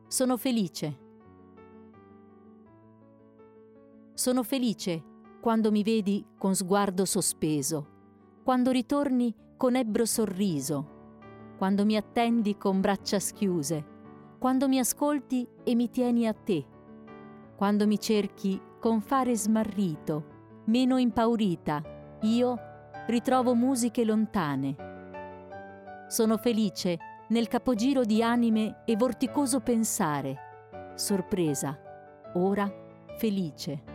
Sono felice. Sono felice quando mi vedi con sguardo sospeso, quando ritorni con ebbro sorriso, quando mi attendi con braccia schiuse, quando mi ascolti e mi tieni a te, quando mi cerchi con fare smarrito, meno impaurita, io ritrovo musiche lontane. Sono felice nel capogiro di anime e vorticoso pensare, sorpresa, ora felice.